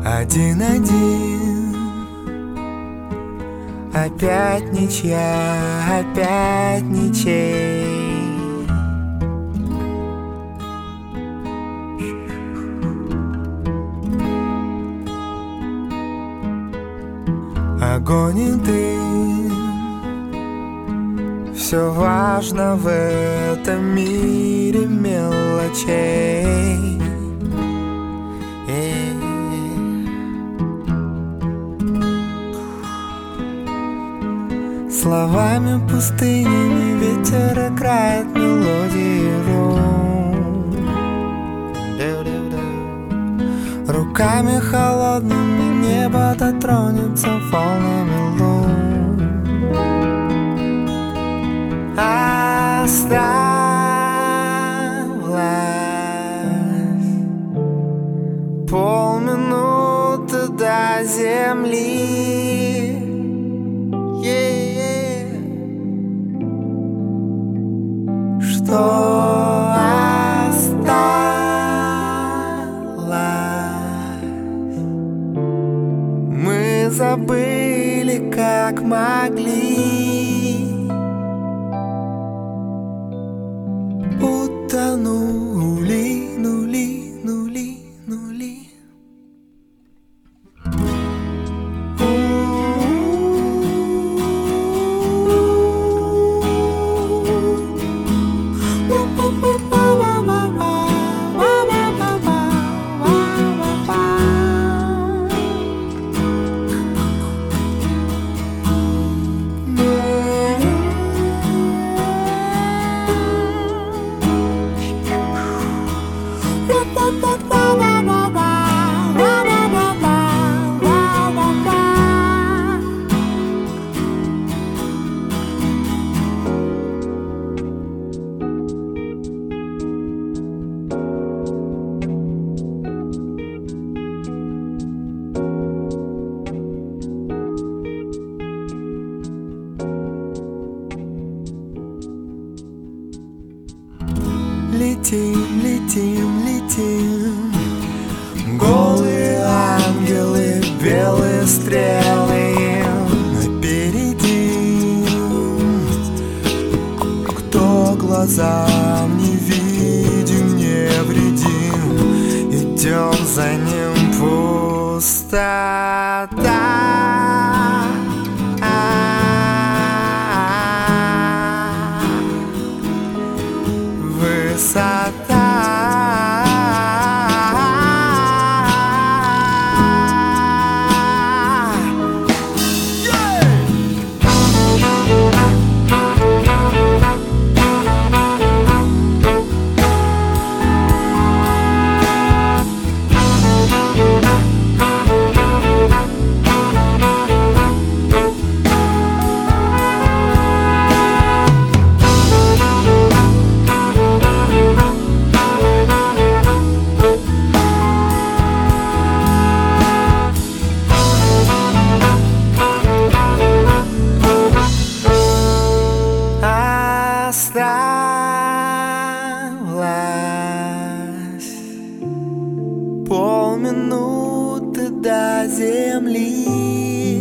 один-один. Опять ничья, опять ничей. Огонь и дым, все важно в этом мире мелочей. Словами пустынями ветер играет мелодию. Руками холодными небо дотронется волнами лун. Осталось полминуты до земли. Что осталось? Мы забыли, как могли. Утонули, нули, нули, нули. Летим, летим, летим. Голые ангелы, белые стрелы напереди. Кто глазам не видим, невредим, идем за ним пустота. Высота. Осталось полминуты до земли.